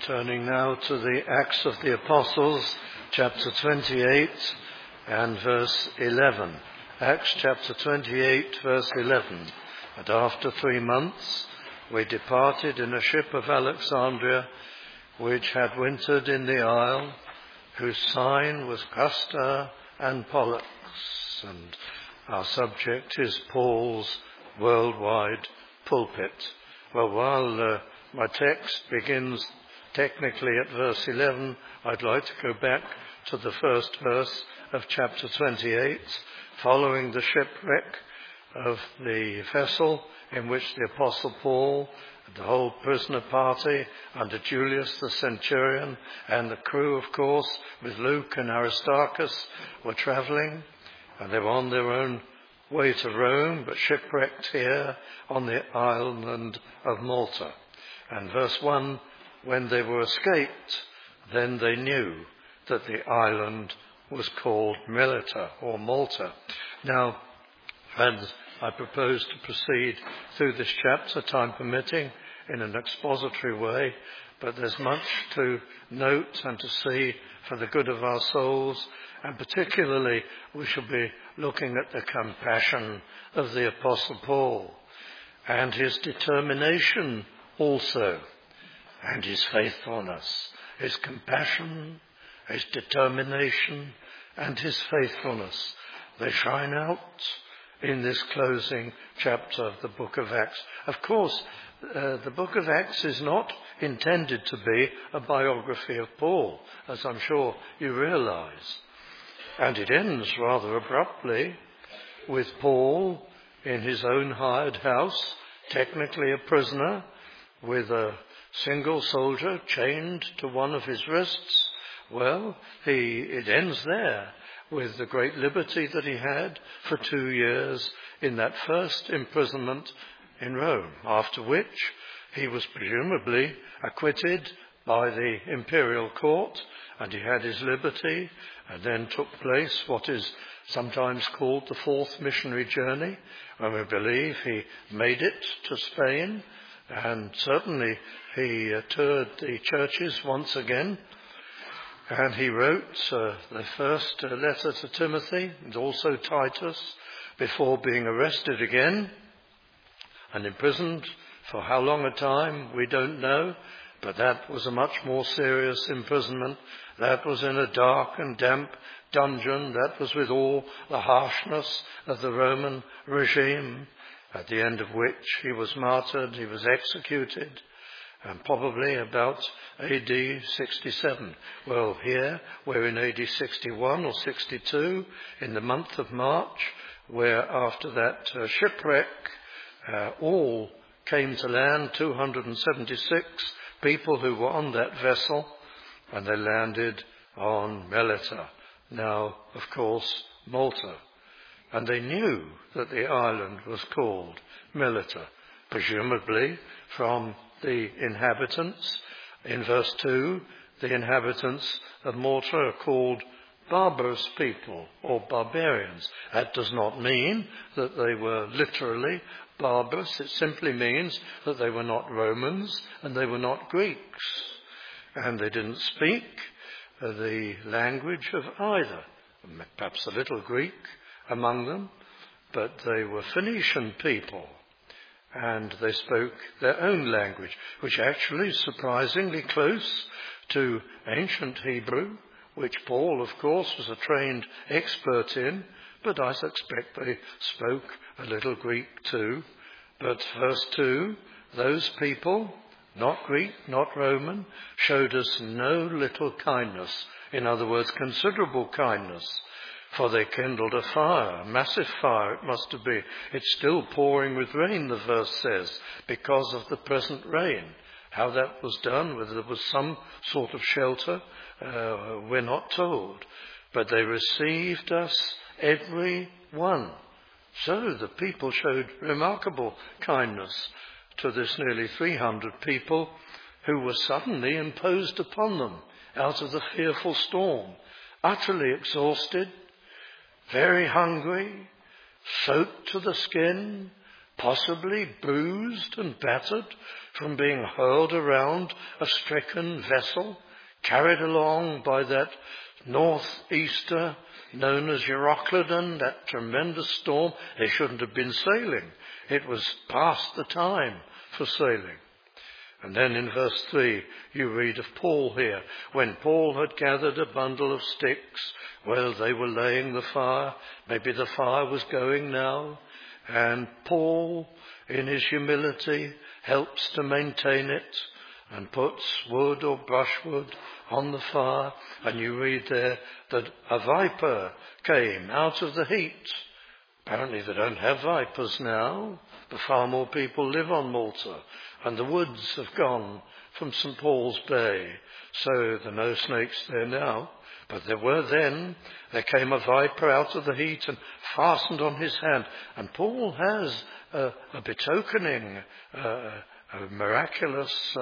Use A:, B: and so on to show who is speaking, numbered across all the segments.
A: Turning now to the Acts of the Apostles, chapter 28 and verse 11. Acts chapter 28, verse 11. And after 3 months we departed in a ship of Alexandria, which had wintered in the isle, whose sign was Castor and Pollux. And our subject is Paul's worldwide pulpit. Well, while my text begins technically at verse 11, I'd like to go back to the first verse of chapter 28, following the shipwreck of the vessel in which the Apostle Paul, the whole prisoner party under Julius the centurion, and the crew, of course, with Luke and Aristarchus, were travelling, and they were on their own way to Rome, but shipwrecked here on the island of Malta. And verse 1, when they were escaped, then they knew that the island was called Melita or Malta. Now, friends, I propose to proceed through this chapter, time permitting, in an expository way, but there's much to note and to see for the good of our souls, and particularly we shall be looking at the compassion of the Apostle Paul and his determination also, and his faithfulness, his compassion, his determination, and his faithfulness. They shine out in this closing chapter of the book of Acts. Of course, the book of Acts is not intended to be a biography of Paul, as I'm sure you realize. And it ends rather abruptly with Paul in his own hired house, technically a prisoner, with a single soldier chained to one of his wrists. Well, it ends there with the great liberty that he had for 2 years in that first imprisonment in Rome, after which he was presumably acquitted by the imperial court, and he had his liberty, and then took place what is sometimes called the fourth missionary journey, when we believe he made it to Spain, and certainly he toured the churches once again, and he wrote the first letter to Timothy and also Titus before being arrested again and imprisoned for how long a time we don't know, but that was a much more serious imprisonment. That was in a dark and damp dungeon. That was with all the harshness of the Roman regime, at the end of which he was martyred, he was executed, and probably about AD 67. Well, here we're in AD 61 or 62, in the month of March, where after that shipwreck, all came to land, 276 people who were on that vessel, and they landed on Melita, now, of course, Malta. And they knew that the island was called Melita, presumably from the inhabitants. In verse 2, the inhabitants of Malta are called barbarous people or barbarians. That does not mean that they were literally barbarous. It simply means that they were not Romans and they were not Greeks. And they didn't speak the language of either. Perhaps a little Greek among them, but they were Phoenician people. And they spoke their own language, which actually is surprisingly close to ancient Hebrew, which Paul, of course, was a trained expert in, but I suspect they spoke a little Greek too. But verse 2, those people, not Greek, not Roman, showed us no little kindness. In other words, considerable kindness. For they kindled a fire, a massive fire it must have been. It's still pouring with rain, the verse says, because of the present rain. How that was done, whether there was some sort of shelter, we're not told. But they received us, every one. So the people showed remarkable kindness to this nearly 300 people who were suddenly imposed upon them out of the fearful storm, utterly exhausted, very hungry, soaked to the skin, possibly bruised and battered from being hurled around a stricken vessel, carried along by that northeaster known as Euroclydon, that tremendous storm. They shouldn't have been sailing. It was past the time for sailing. And then in verse 3, you read of Paul here. When Paul had gathered a bundle of sticks, well, they were laying the fire. Maybe the fire was going now. And Paul, in his humility, helps to maintain it and puts wood or brushwood on the fire. And you read there that a viper came out of the heat. Apparently they don't have vipers now, but far more people live on Malta. And the woods have gone from St. Paul's Bay, so there are no snakes there now. But there were then. There came a viper out of the heat and fastened on his hand. And Paul has a betokening, a miraculous,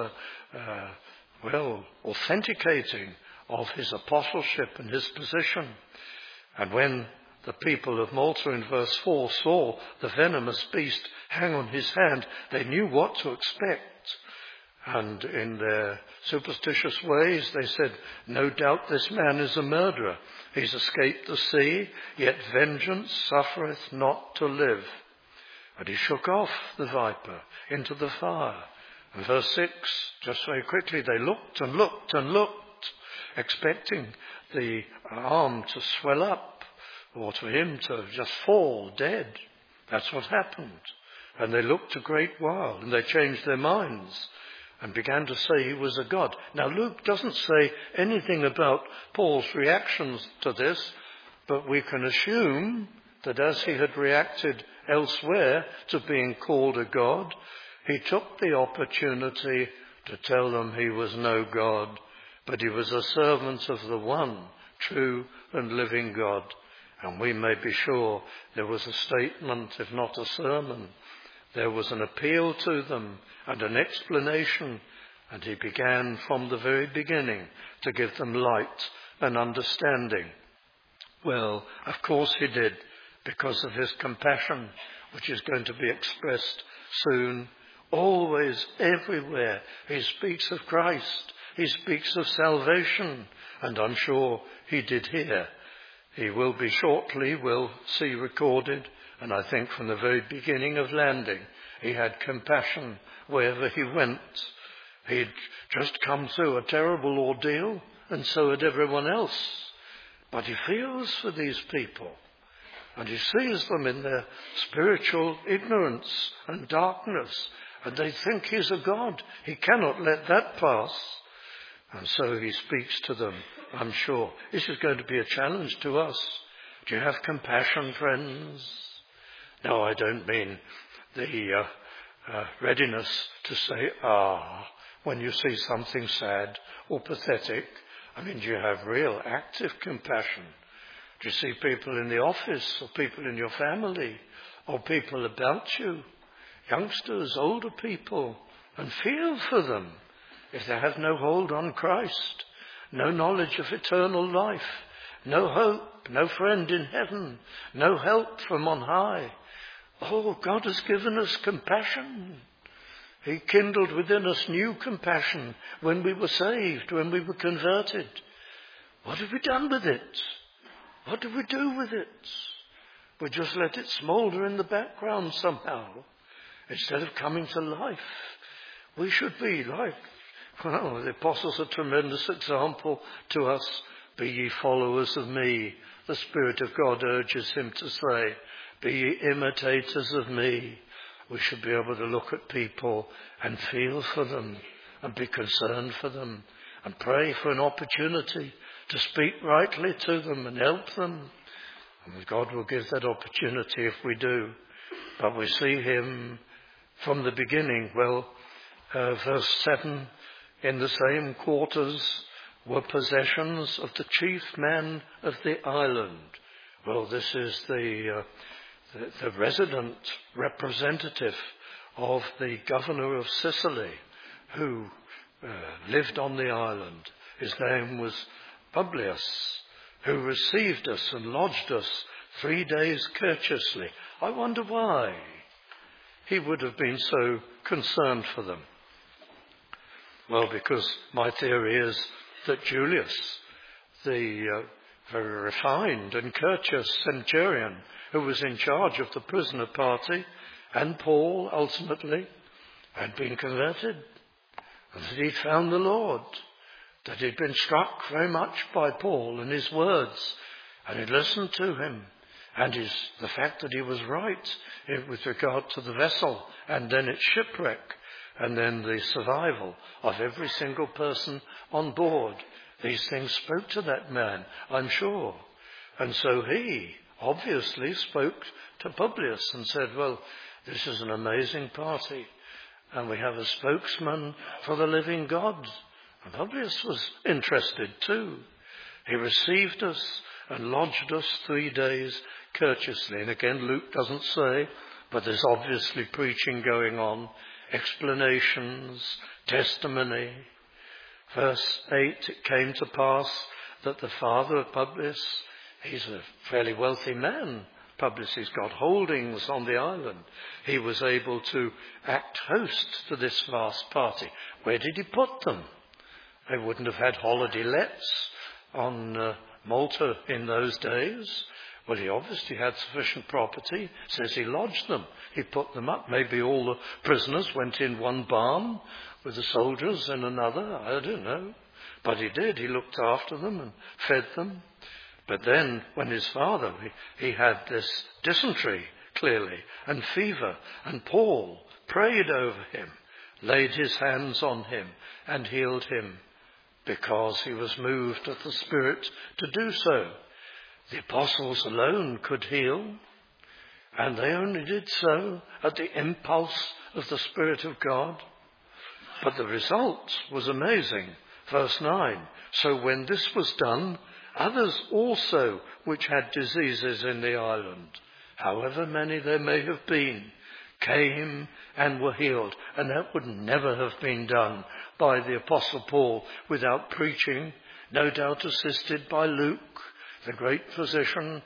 A: authenticating of his apostleship and his position. And when the people of Malta in verse 4 saw the venomous beast hang on his hand, they knew what to expect. And in their superstitious ways, they said, no doubt this man is a murderer. He's escaped the sea, yet vengeance suffereth not to live. And he shook off the viper into the fire. And verse 6, just very quickly, they looked and looked and looked, expecting the arm to swell up, or to him to just fall dead. That's what happened. And they looked a great while, and they changed their minds and began to say he was a god. Now Luke doesn't say anything about Paul's reactions to this, but we can assume that as he had reacted elsewhere to being called a god, he took the opportunity to tell them he was no god, but he was a servant of the one true and living God. And we may be sure there was a statement, if not a sermon. There was an appeal to them and an explanation. And he began from the very beginning to give them light and understanding. Well, of course he did, because of his compassion, which is going to be expressed soon. Always, everywhere, he speaks of Christ. He speaks of salvation. And I'm sure he did here. He will be shortly, we'll see recorded, and I think from the very beginning of landing, he had compassion wherever he went. He'd just come through a terrible ordeal, and so had everyone else. But he feels for these people, and he sees them in their spiritual ignorance and darkness, and they think he's a god. He cannot let that pass. And so he speaks to them, I'm sure. This is going to be a challenge to us. Do you have compassion, friends? No, I don't mean the readiness to say, when you see something sad or pathetic. I mean, do you have real active compassion? Do you see people in the office or people in your family or people about you, youngsters, older people, and feel for them? If they have no hold on Christ, no knowledge of eternal life, no hope, no friend in heaven, no help from on high. Oh, God has given us compassion. He kindled within us new compassion when we were saved, when we were converted. What have we done with it? What do we do with it? We just let it smoulder in the background somehow, instead of coming to life. We should be like, well, the apostles are a tremendous example to us. Be ye followers of me, the Spirit of God urges him to say. Be ye imitators of me. We should be able to look at people and feel for them and be concerned for them and pray for an opportunity to speak rightly to them and help them. And God will give that opportunity if we do. But we see him from the beginning. Well, verse 7, in the same quarters were possessions of the chief man of the island. Well, this is the resident representative of the governor of Sicily who lived on the island. His name was Publius, who received us and lodged us 3 days courteously. I wonder why. he would have been so concerned for them? Well, because my theory is that Julius, the very refined and courteous centurion who was in charge of the prisoner party, and Paul ultimately, had been converted, and that he'd found the Lord, that he'd been struck very much by Paul and his words, and he'd listened to him, and the fact that he was right with regard to the vessel, and then its shipwreck, and then the survival of every single person on board. These things spoke to that man, I'm sure. And so he obviously spoke to Publius and said, well, this is an amazing party, and we have a spokesman for the living God. And Publius was interested too. He received us and lodged us 3 days courteously. And again, Luke doesn't say, but there's obviously preaching going on, explanations, testimony. Verse 8, it came to pass that the father of Publius, he's a fairly wealthy man, Publius, he's got holdings on the island. He was able to act host to this vast party. Where did he put them? They wouldn't have had holiday lets on Malta in those days. Well, he obviously had sufficient property. Says he lodged them. He put them up. Maybe all the prisoners went in one barn with the soldiers in another. I don't know. But he did. He looked after them and fed them. But then when his father, he had this dysentery, clearly, and fever, and Paul prayed over him, laid his hands on him, and healed him, because he was moved of the Spirit to do so. The apostles alone could heal, and they only did so at the impulse of the Spirit of God. But the result was amazing. Verse 9, so when this was done, others also which had diseases in the island, however many there may have been, came and were healed. And that would never have been done by the Apostle Paul without preaching, no doubt assisted by Luke, the great physician,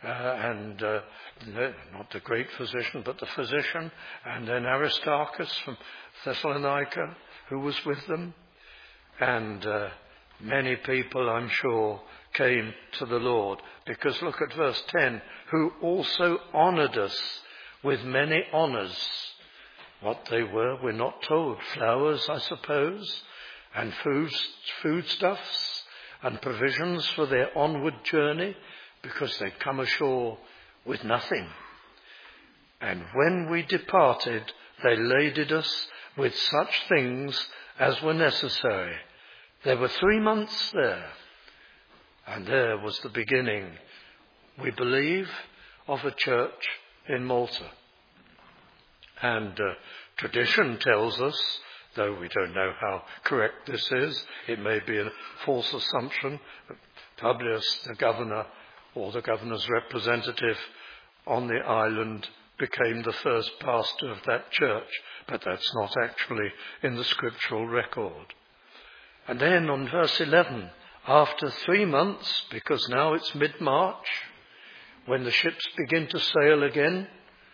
A: not the great physician, but the physician, and then Aristarchus from Thessalonica, who was with them. And many people, I'm sure, came to the Lord. Because look at verse 10, who also honoured us with many honours. What they were, we're not told. Flowers, I suppose, and foodstuffs, and provisions for their onward journey, because they'd come ashore with nothing. And when we departed, they laded us with such things as were necessary. There were 3 months there, and there was the beginning, we believe, of a church in Malta. And tradition tells us, though we don't know how correct this is, it may be a false assumption, that Publius, the governor, or the governor's representative on the island, became the first pastor of that church, but that's not actually in the scriptural record. And then on verse 11, after 3 months, because now it's mid-March, when the ships begin to sail again,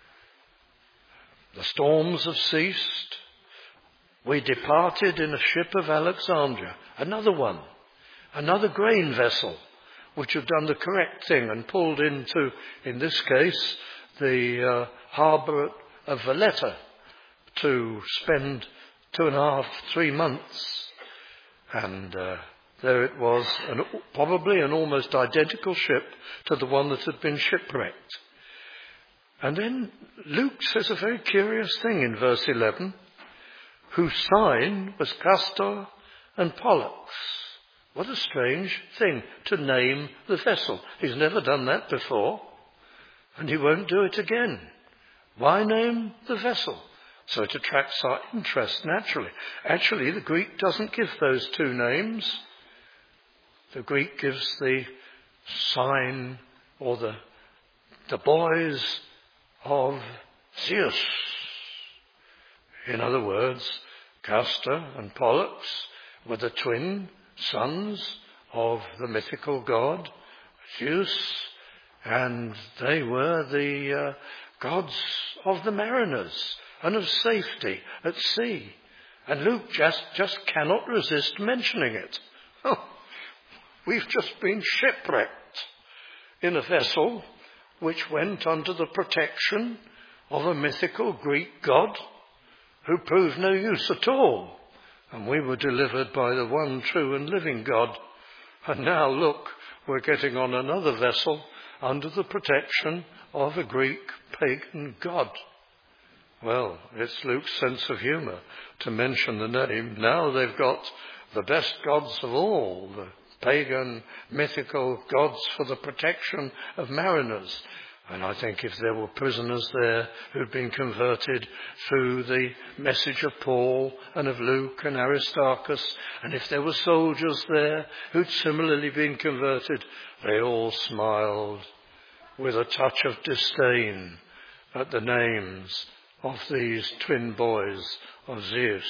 A: the storms have ceased, we departed in a ship of Alexandria, another one, another grain vessel, which had done the correct thing and pulled into, in this case, the harbour of Valletta to spend 2.5, 3 months. And there it was, probably an almost identical ship to the one that had been shipwrecked. And then Luke says a very curious thing in verse 11, whose sign was Castor and Pollux. What a strange thing to name the vessel. He's never done that before, and he won't do it again. Why name the vessel? So it attracts our interest naturally. Actually, the Greek doesn't give those 2 names. The Greek gives the sign or the boys of Zeus. In other words, Castor and Pollux were the twin sons of the mythical god Zeus, and they were the gods of the mariners, and of safety at sea. And Luke just cannot resist mentioning it. Oh, we've just been shipwrecked in a vessel which went under the protection of a mythical Greek god who proved no use at all. And we were delivered by the one true and living God. And now look, we're getting on another vessel under the protection of a Greek pagan god. Well, it's Luke's sense of humour to mention the name. Now they've got the best gods of all, the pagan, mythical gods for the protection of mariners. And I think if there were prisoners there who'd been converted through the message of Paul and of Luke and Aristarchus, and if there were soldiers there who'd similarly been converted, they all smiled with a touch of disdain at the names of these twin boys of Zeus.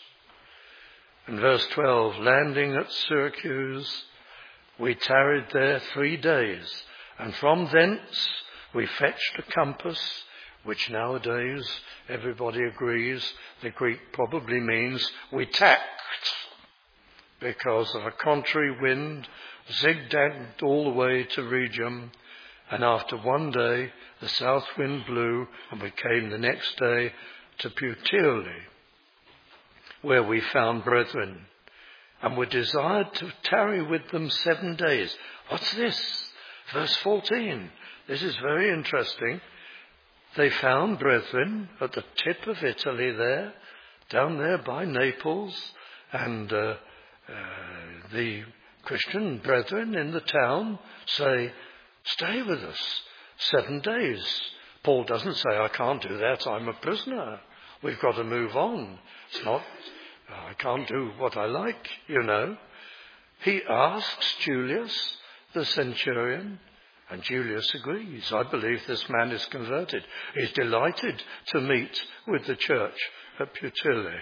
A: In verse 12, landing at Syracuse, we tarried there 3 days, and from thence we fetched a compass, which nowadays everybody agrees the Greek probably means we tacked, because of a contrary wind zigzagged all the way to Rhegium, and after 1 day the south wind blew, and we came the next day to Puteoli, where we found brethren, and were desired to tarry with them 7 days. What's this? Verse 14. This is very interesting. They found brethren at the tip of Italy there, down there by Naples, and the Christian brethren in the town say, stay with us 7 days. Paul doesn't say, I can't do that, I'm a prisoner. We've got to move on. It's not, I can't do what I like, you know. He asks Julius, the centurion, and Julius agrees. I believe this man is converted. He's delighted to meet with the church at Puteoli.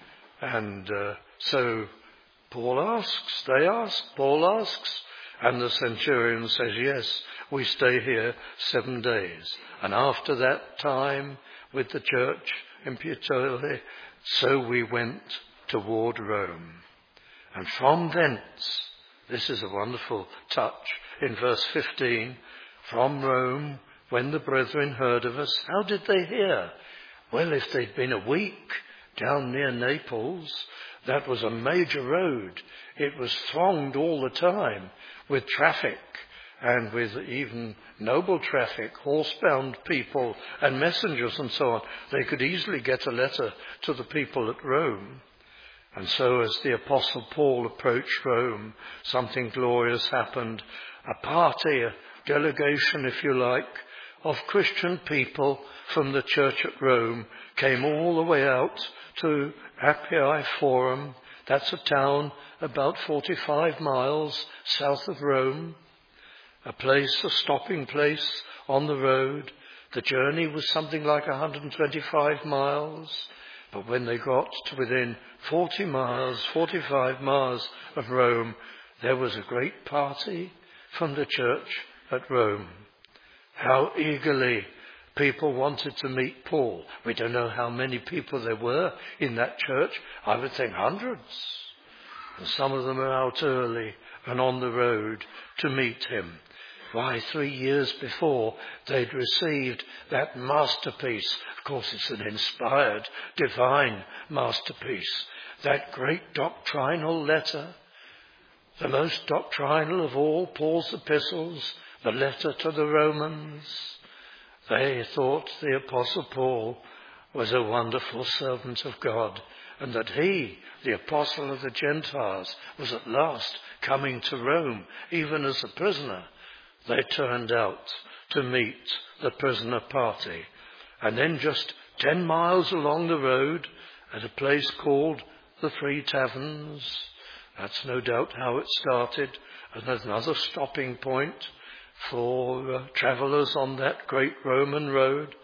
A: And so Paul asks, they ask, Paul asks, and the centurion says, yes, we stay here 7 days. And after that time with the church in Puteoli, so we went toward Rome. And from thence, this is a wonderful touch, in verse 15, from Rome, when the brethren heard of us, how did they hear? Well, if they'd been a week down near Naples, that was a major road. It was thronged all the time with traffic, and with even noble traffic, horsebound people and messengers and so on. They could easily get a letter to the people at Rome. And so as the Apostle Paul approached Rome, something glorious happened. A party, a delegation, if you like, of Christian people from the church at Rome came all the way out to Appii Forum. That's a town about 45 miles south of Rome, a place, a stopping place on the road. The journey was something like 125 miles. But when they got to within 40 miles, 45 miles of Rome, there was a great party from the church at Rome. How eagerly people wanted to meet Paul. We don't know how many people there were in that church. I would think hundreds. And some of them are out early and on the road to meet him. Why, 3 years before, they'd received that masterpiece. Of course, it's an inspired, divine masterpiece. That great doctrinal letter, the most doctrinal of all Paul's epistles, the letter to the Romans. They thought the Apostle Paul was a wonderful servant of God, and that he, the Apostle of the Gentiles, was at last coming to Rome, even as a prisoner. They turned out to meet the prisoner party. And then just 10 miles along the road, at a place called the Three Taverns, that's no doubt how it started, and another stopping point for travellers on that great Roman road.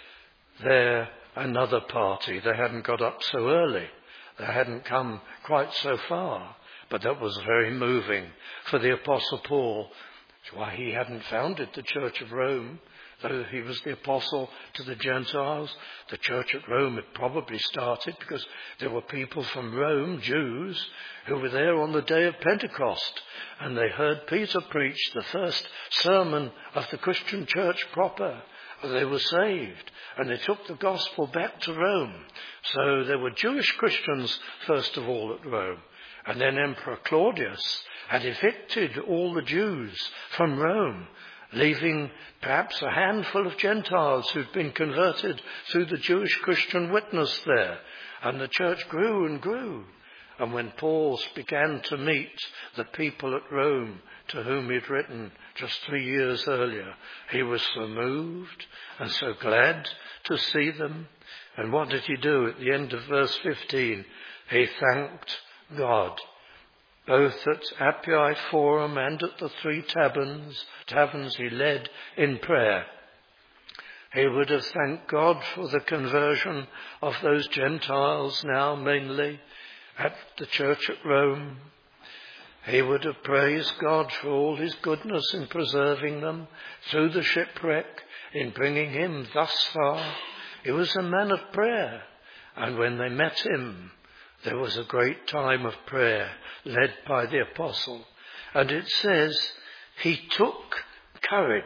A: There, another party. They hadn't got up so early. They hadn't come quite so far. But that was very moving for the Apostle Paul. That's why he hadn't founded the Church of Rome. though he was the apostle to the Gentiles. The church at Rome had probably started because there were people from Rome, Jews, who were there on the day of Pentecost, and they heard Peter preach the first sermon of the Christian church proper. They were saved, and they took the gospel back to Rome. So there were Jewish Christians, first of all, at Rome. And then Emperor Claudius had evicted all the Jews from Rome, leaving perhaps a handful of Gentiles who'd been converted through the Jewish Christian witness there. And the church grew and grew. And when Paul began to meet the people at Rome to whom he'd written just 3 years earlier, he was so moved and so glad to see them. And what did he do at the end of verse 15? He thanked God, both at Appii Forum and at the 3 taverns he led in prayer. He would have thanked God for the conversion of those Gentiles now mainly at the church at Rome. He would have praised God for all his goodness in preserving them through the shipwreck, in bringing him thus far. He was a man of prayer, and when they met him, there was a great time of prayer led by the apostle. And it says he took courage.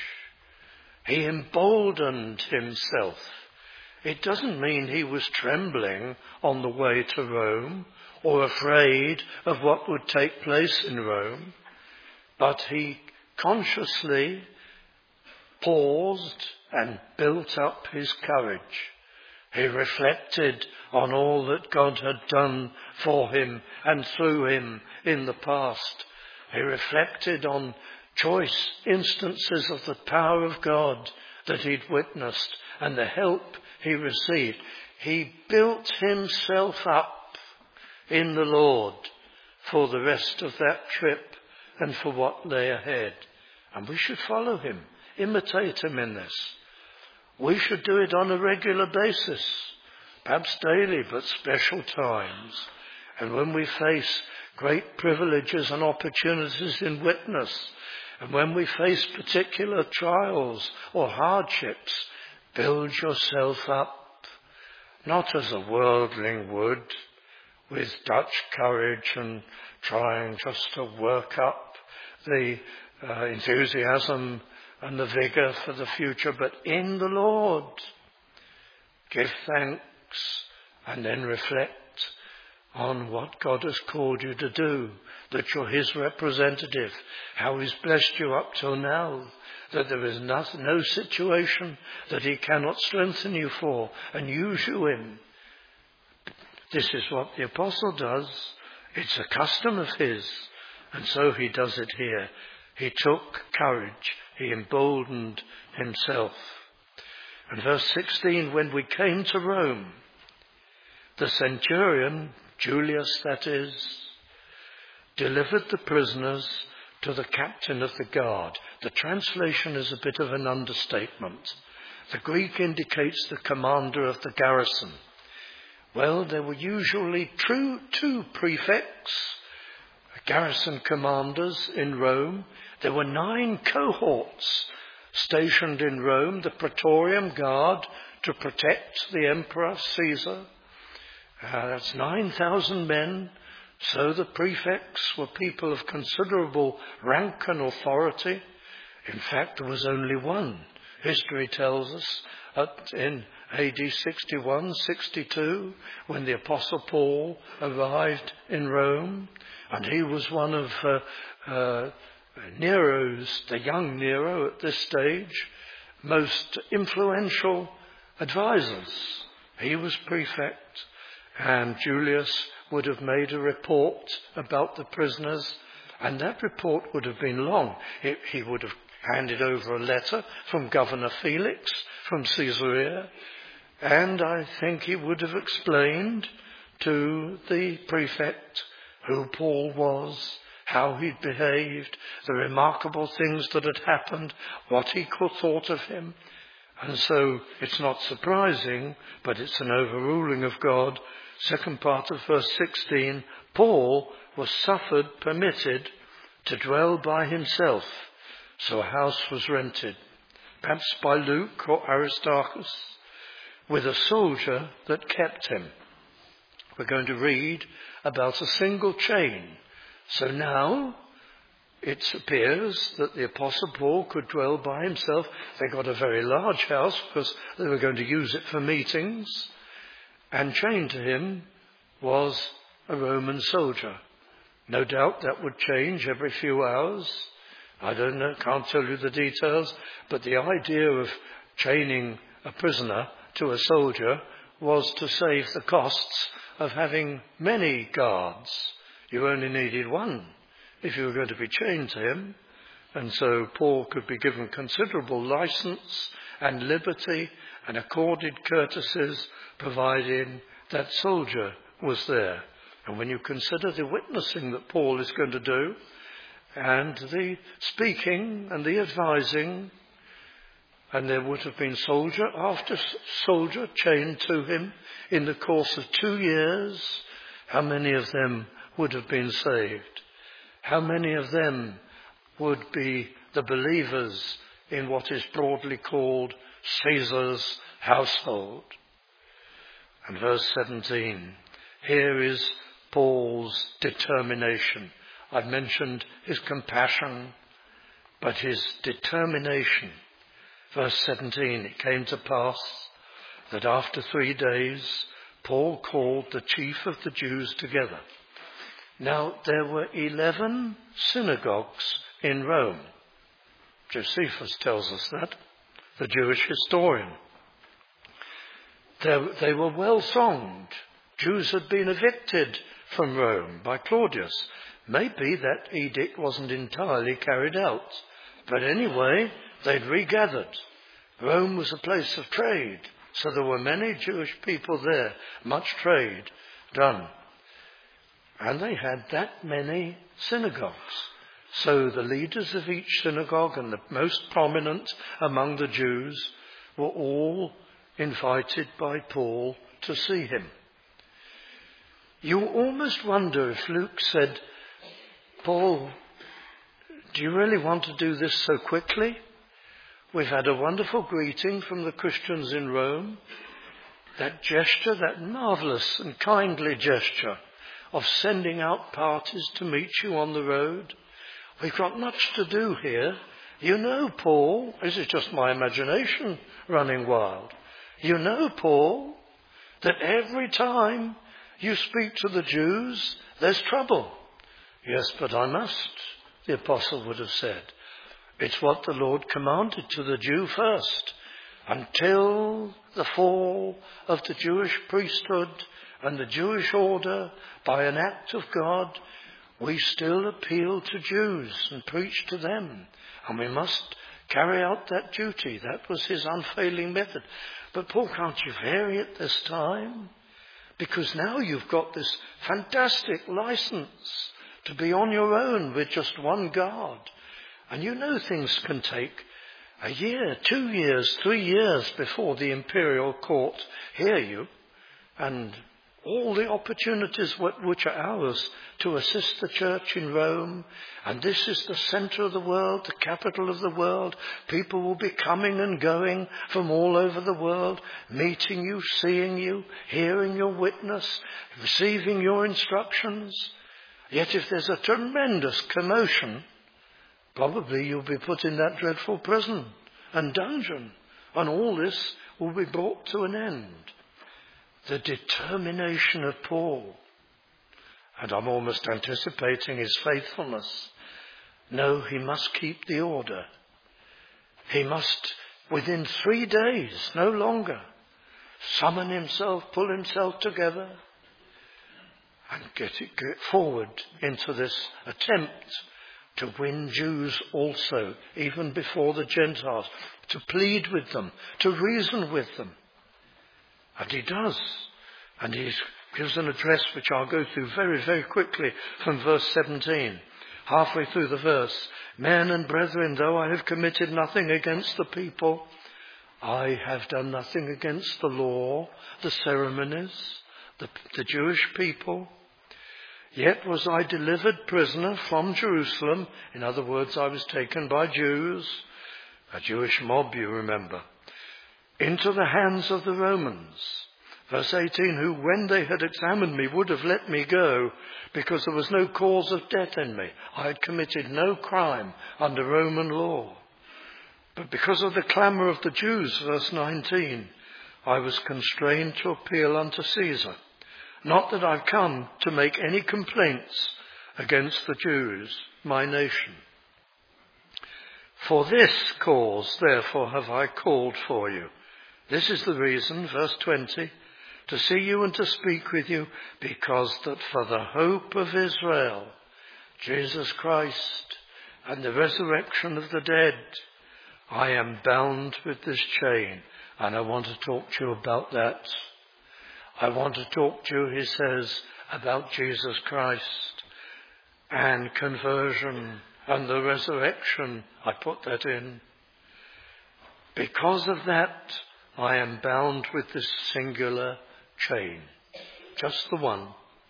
A: He emboldened himself. It doesn't mean he was trembling on the way to Rome or afraid of what would take place in Rome, but he consciously paused and built up his courage. He reflected on all that God had done for him and through him in the past. He reflected on choice instances of the power of God that he'd witnessed and the help he received. He built himself up in the Lord for the rest of that trip and for what lay ahead. And we should follow him, imitate him in this. We should do it on a regular basis, perhaps daily, but special times. And when we face great privileges and opportunities in witness, and when we face particular trials or hardships, build yourself up, not as a worldling would, with Dutch courage and trying just to work up the enthusiasm and the vigour for the future, but in the Lord. Give thanks and then reflect on what God has called you to do, that you're his representative, how he's blessed you up till now, that there is no situation that he cannot strengthen you for and use you in. This is what the apostle does. It's a custom of his, and so he does it here. He took courage. He emboldened himself. And verse 16, when we came to Rome, the centurion, Julius that is, delivered the prisoners to the captain of the guard. The translation is a bit of an understatement. The Greek indicates the commander of the garrison. Well, there were usually two prefects, garrison commanders in Rome. There were 9 cohorts stationed in Rome, the Praetorian Guard, to protect the Emperor Caesar. That's 9,000 men. So the prefects were people of considerable rank and authority. In fact, there was only one. History tells us in AD 61, 62, when the Apostle Paul arrived in Rome, and he was one of Nero's, the young Nero at this stage, most influential advisors. He was prefect, and Julius would have made a report about the prisoners, and that report would have been long. He would have handed over a letter from Governor Felix from Caesarea, and I think he would have explained to the prefect who Paul was, how he'd behaved, the remarkable things that had happened, what he thought of him. And so it's not surprising, but it's an overruling of God. Second part of verse 16, Paul was permitted to dwell by himself. So a house was rented perhaps by Luke or Aristarchus, with a soldier that kept him. We're going to read about a single chain. So now it appears that the Apostle Paul could dwell by himself. They got a very large house because they were going to use it for meetings. And chained to him was a Roman soldier. No doubt that would change every few hours. I don't know, can't tell you the details, but the idea of chaining a prisoner to a soldier was to save the costs of having many guards. You only needed one if you were going to be chained to him. And so Paul could be given considerable license and liberty and accorded courtesies, providing that soldier was there. And when you consider the witnessing that Paul is going to do, and the speaking and the advising, and there would have been soldier after soldier chained to him in the course of 2 years, how many of them would have been saved? How many of them would be the believers in what is broadly called Caesar's household? And verse 17, here is Paul's determination. I've mentioned his compassion, but his determination. Verse 17, it came to pass that after 3 days, Paul called the chief of the Jews together. Now, there were 11 synagogues in Rome. Josephus tells us that, the Jewish historian. They were well thronged. Jews had been evicted from Rome by Claudius. Maybe that edict wasn't entirely carried out. But anyway, they'd regathered. Rome was a place of trade, so there were many Jewish people there, much trade done. And they had that many synagogues. So the leaders of each synagogue and the most prominent among the Jews were all invited by Paul to see him. You almost wonder if Luke said, Paul, do you really want to do this so quickly? We've had a wonderful greeting from the Christians in Rome. That gesture, that marvellous and kindly gesture of sending out parties to meet you on the road. We've got much to do here. You know, Paul, this is just my imagination running wild. You know, Paul, that every time you speak to the Jews, there's trouble. Yes, but I must, the apostle would have said. It's what the Lord commanded to the Jew first. Until the fall of the Jewish priesthood and the Jewish order by an act of God, we still appeal to Jews and preach to them. And we must carry out that duty. That was his unfailing method. But Paul, can't you vary it this time? Because now you've got this fantastic license to be on your own with just one guard. And you know things can take a year, 2 years, 3 years before the imperial court hear you. And all the opportunities which are ours to assist the church in Rome. And this is the centre of the world, the capital of the world. People will be coming and going from all over the world, meeting you, seeing you, hearing your witness, receiving your instructions. Yet if there's a tremendous commotion, probably you'll be put in that dreadful prison and dungeon, and all this will be brought to an end. The determination of Paul, and I'm almost anticipating his faithfulness. No, he must keep the order. He must, within 3 days, no longer, summon himself, pull himself together, and get forward into this attempt to win Jews also, even before the Gentiles, to plead with them, to reason with them. And he does. And he gives an address which I'll go through very, very quickly from verse 17. Halfway through the verse. Men and brethren, though I have committed nothing against the people, I have done nothing against the law, the ceremonies, the Jewish people. Yet was I delivered prisoner from Jerusalem. In other words, I was taken by Jews a Jewish mob, you remember, into the hands of the Romans. Verse 18, who when they had examined me would have let me go because there was no cause of death in me. I had committed no crime under Roman law. But because of the clamour of the Jews, verse 19, I was constrained to appeal unto Caesar. Not that I've come to make any complaints against the Jews, my nation. For this cause, therefore, have I called for you. This is the reason, verse 20, to see you and to speak with you, because that for the hope of Israel, Jesus Christ, and the resurrection of the dead, I am bound with this chain. And I want to talk to you about that. I want to talk to you, he says, about Jesus Christ and conversion and the resurrection. I put that in. Because of that, I am bound with this singular chain. Just the one.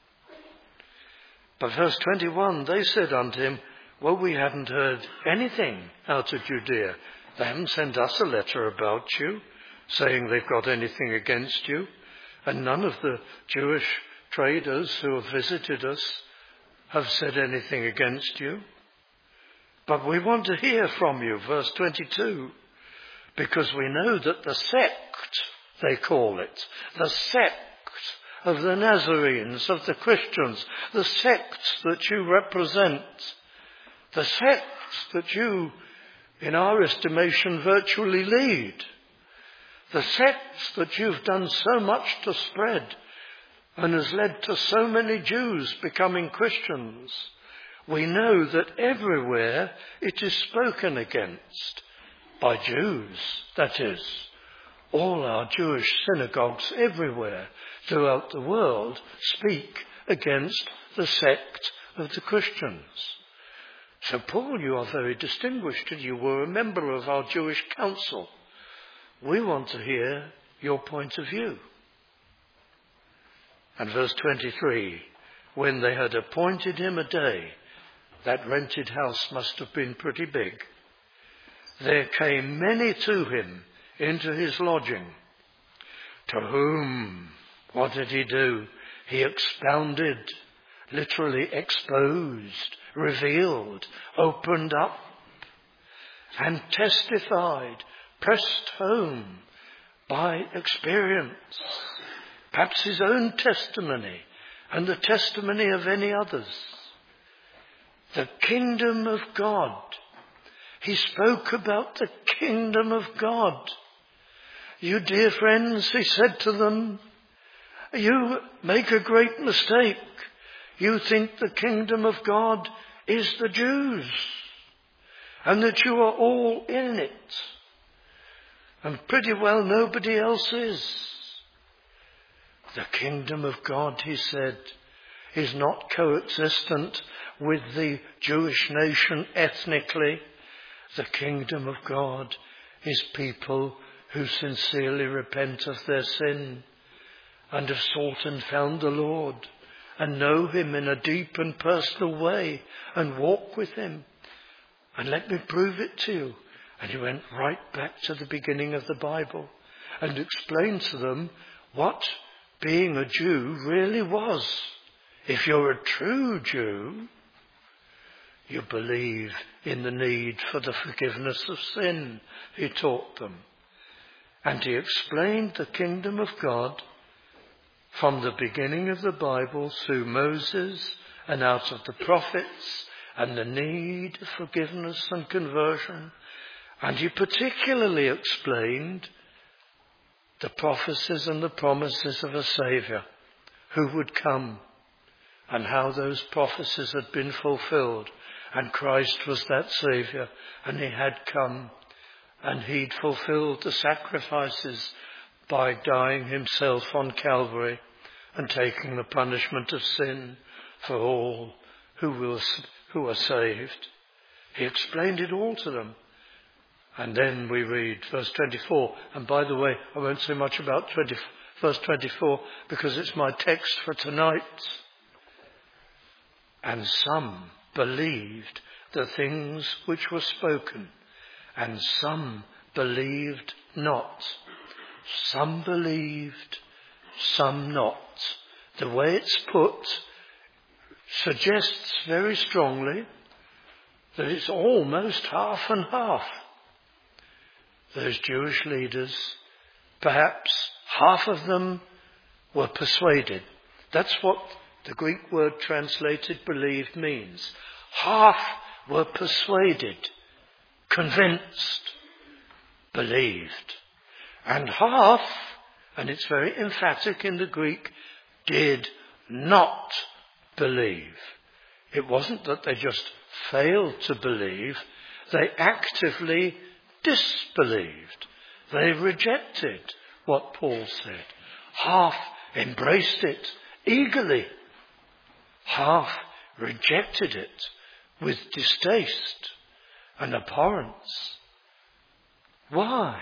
A: But verse 21, they said unto him, well, we haven't heard anything out of Judea. They haven't sent us a letter about you, saying they've got anything against you. And none of the Jewish traders who have visited us have said anything against you. But we want to hear from you, verse 22, because we know that the sect, they call it, the sect of the Nazarenes, of the Christians, the sect that you represent, the sect that you, in our estimation, virtually lead, the sect that you've done so much to spread and has led to so many Jews becoming Christians. We know that everywhere it is spoken against by Jews, that is, all our Jewish synagogues everywhere throughout the world speak against the sect of the Christians. So Paul, you are very distinguished, and you were a member of our Jewish council. We want to hear your point of view. And verse 23, when they had appointed him a day, that rented house must have been pretty big, there came many to him into his lodging, to whom, what did he do? He expounded, literally exposed, revealed, opened up, and testified, pressed home by experience, perhaps his own testimony and the testimony of any others. The kingdom of God. He spoke about the kingdom of God. You dear friends, he said to them, you make a great mistake. You think the kingdom of God is the Jews, and that you are all in it. And pretty well nobody else is. The kingdom of God, he said, is not coexistent with the Jewish nation ethnically. The kingdom of God is people who sincerely repent of their sin and have sought and found the Lord and know him in a deep and personal way and walk with him. And let me prove it to you. And he went right back to the beginning of the Bible and explained to them what being a Jew really was. If you're a true Jew, you believe in the need for the forgiveness of sin, he taught them. And he explained the kingdom of God from the beginning of the Bible through Moses and out of the prophets and the need of forgiveness and conversion. And he particularly explained the prophecies and the promises of a Saviour who would come and how those prophecies had been fulfilled. And Christ was that Saviour, and he had come, and he'd fulfilled the sacrifices by dying himself on Calvary and taking the punishment of sin for all who are saved. He explained it all to them. And then we read verse 24. And by the way, I won't say much about verse 24 because it's my text for tonight. And some believed the things which were spoken, and some believed not. Some believed, some not. The way it's put suggests very strongly that it's almost half and half. Those Jewish leaders, perhaps half of them were persuaded. That's what the Greek word translated believed means. Half were persuaded, convinced, believed. And half, and it's very emphatic in the Greek, did not believe. It wasn't that they just failed to believe, they actively disbelieved. They rejected what Paul said. Half embraced it eagerly. Half rejected it with distaste and abhorrence. Why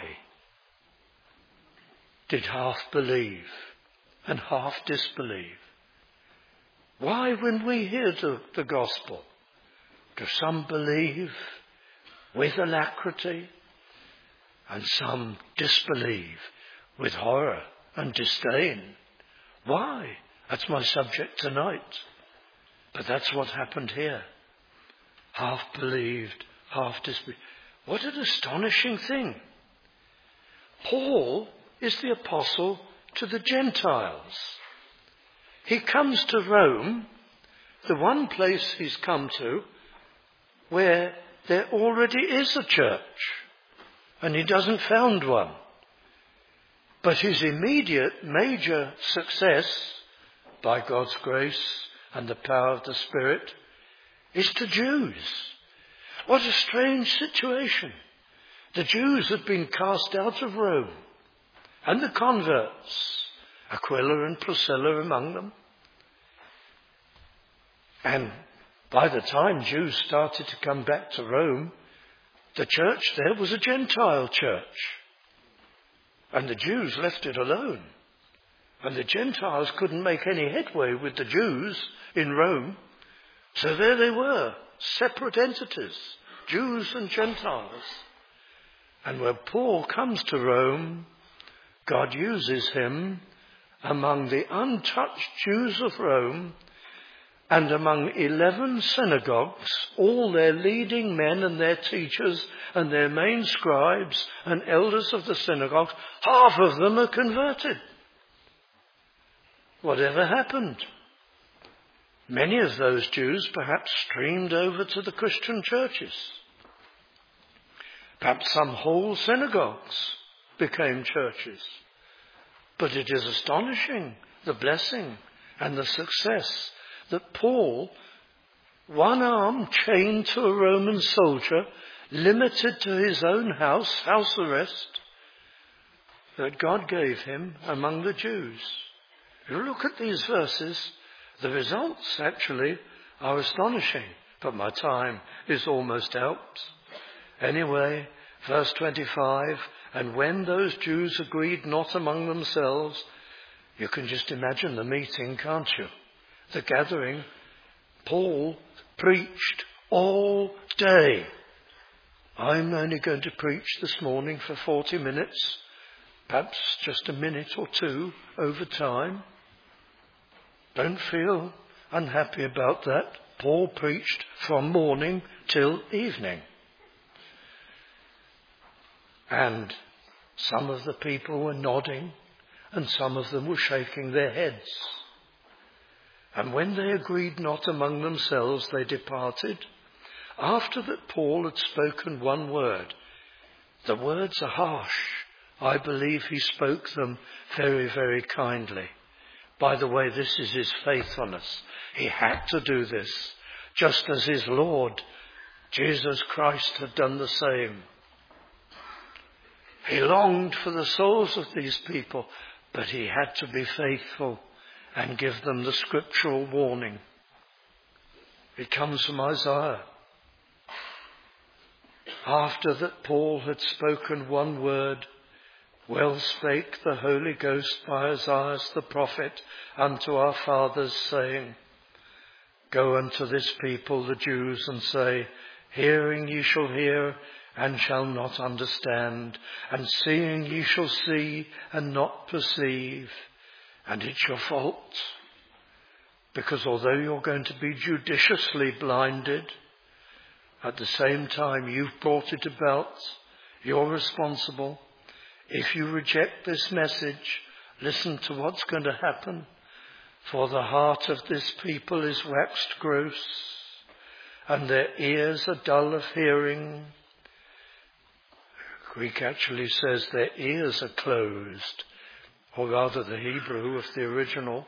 A: did half believe and half disbelieve? Why, when we hear the gospel, do some believe with alacrity and some disbelieve with horror and disdain? Why? That's my subject tonight. But that's what happened here. Half believed, half disbelieved. What an astonishing thing. Paul is the apostle to the Gentiles. He comes to Rome, the one place he's come to where there already is a church, and he doesn't found one. But his immediate major success, by God's grace and the power of the Spirit, is to Jews. What a strange situation. The Jews had been cast out of Rome, and the converts, Aquila and Priscilla among them. And by the time Jews started to come back to Rome, the church there was a Gentile church. And the Jews left it alone. And the Gentiles couldn't make any headway with the Jews in Rome. So there they were, separate entities, Jews and Gentiles. And when Paul comes to Rome, God uses him among the untouched Jews of Rome and among 11 synagogues, all their leading men and their teachers and their main scribes and elders of the synagogues, half of them are converted. Whatever happened? Many of those Jews perhaps streamed over to the Christian churches. Perhaps some whole synagogues became churches. But it is astonishing, the blessing and the success that Paul, one arm chained to a Roman soldier, limited to his own house arrest, that God gave him among the Jews. If you look at these verses, the results actually are astonishing, but my time is almost out. Anyway, verse 25, and when those Jews agreed not among themselves, you can just imagine the meeting, can't you? The gathering. Paul preached all day. I'm only going to preach this morning for 40 minutes, perhaps just a minute or two over time. Don't feel unhappy about that. Paul preached from morning till evening. And some of the people were nodding and some of them were shaking their heads. And when they agreed not among themselves, they departed, after that Paul had spoken one word. The words are harsh. I believe he spoke them very, very kindly. By the way, this is his faithfulness. He had to do this, just as his Lord, Jesus Christ, had done the same. He longed for the souls of these people, but he had to be faithful and give them the scriptural warning. It comes from Isaiah. After that Paul had spoken one word, well spake the Holy Ghost by Isaiah the prophet unto our fathers, saying, Go unto this people, the Jews, and say, Hearing ye shall hear, and shall not understand, and seeing ye shall see and not perceive. And it's your fault, because although you're going to be judiciously blinded, at the same time you've brought it about, you're responsible. If you reject this message, listen to what's going to happen. For the heart of this people is waxed gross, and their ears are dull of hearing. Greek actually says their ears are closed, or rather the Hebrew of the original.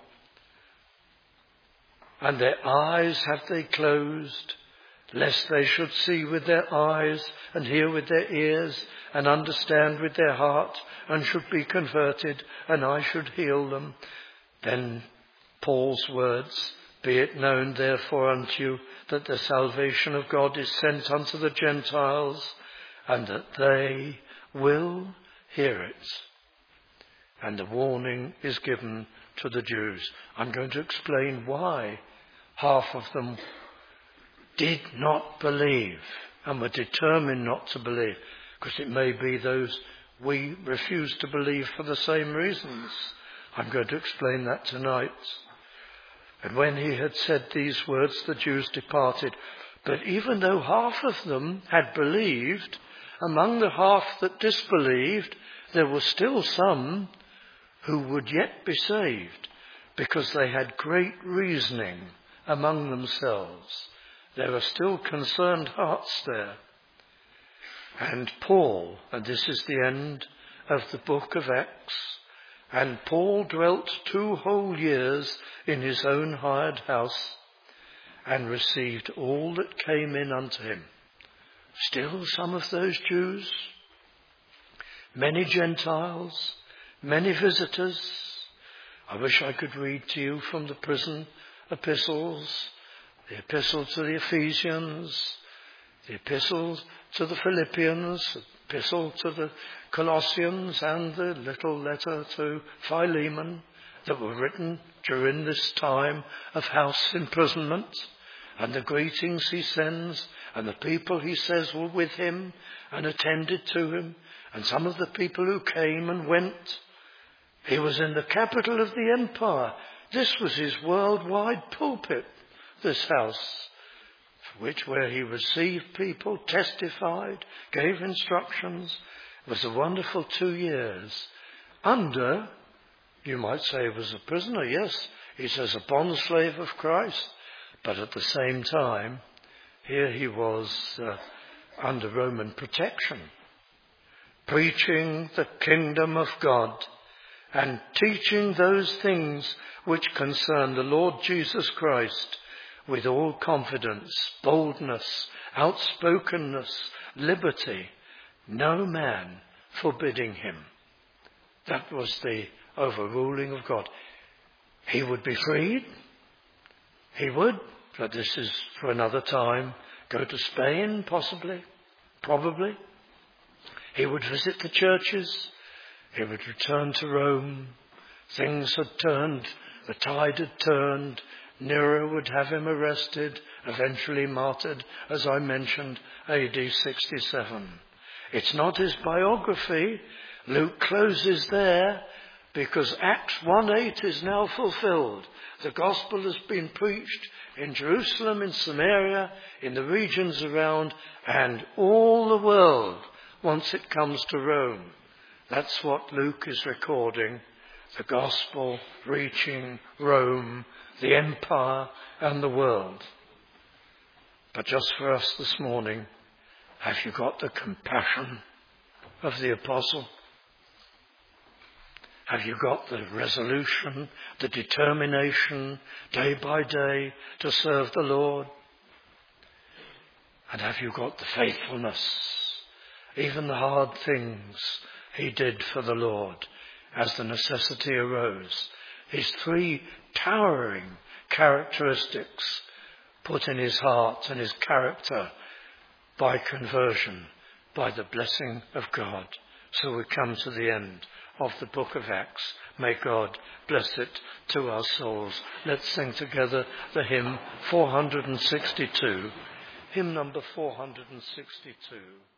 A: And their eyes have they closed, lest they should see with their eyes, and hear with their ears, and understand with their heart, and should be converted, and I should heal them. Then Paul's words, be it known therefore unto you that the salvation of God is sent unto the Gentiles, and that they will hear it. And the warning is given to the Jews. I'm going to explain why half of them did not believe and were determined not to believe, because it may be those we refuse to believe for the same reasons. I'm going to explain that tonight. And when he had said these words, the Jews departed. But even though half of them had believed, among the half that disbelieved, there were still some who would yet be saved, because they had great reasoning among themselves. There are still concerned hearts there. And Paul, and this is the end of the book of Acts, and Paul dwelt 2 whole years in his own hired house, and received all that came in unto him. Still some of those Jews, many Gentiles, many visitors. I wish I could read to you from the prison epistles, the epistle to the Ephesians, the epistle to the Philippians, the epistle to the Colossians, and the little letter to Philemon that were written during this time of house imprisonment, and the greetings he sends, and the people he says were with him and attended to him, and some of the people who came and went. He was in the capital of the empire. This was his worldwide pulpit, this house, where he received people, testified, gave instructions. It was a wonderful 2 years. Under, you might say he was a prisoner, yes, he says a bondslave of Christ, but at the same time, here he was under Roman protection, preaching the kingdom of God and teaching those things which concern the Lord Jesus Christ with all confidence, boldness, outspokenness, liberty, no man forbidding him. That was the overruling of God. He would be freed. He would, but this is for another time, go to Spain, possibly, probably. He would visit the churches. He would return to Rome. Things had turned, the tide had turned. Nero would have him arrested, eventually martyred, as I mentioned, AD 67. It's not his biography. Luke closes there because Acts 1:8 is now fulfilled. The gospel has been preached in Jerusalem, in Samaria, in the regions around, and all the world once it comes to Rome. That's what Luke is recording. The gospel reaching Rome, the empire and the world. But just for us this morning, have you got the compassion of the apostle? Have you got the resolution, the determination, day by day, to serve the Lord? And have you got the faithfulness, even the hard things he did for the Lord as the necessity arose? His 3 towering characteristics put in his heart and his character by conversion, by the blessing of God. So we come to the end of the book of Acts. May God bless it to our souls. Let's sing together the hymn 462, hymn number 462.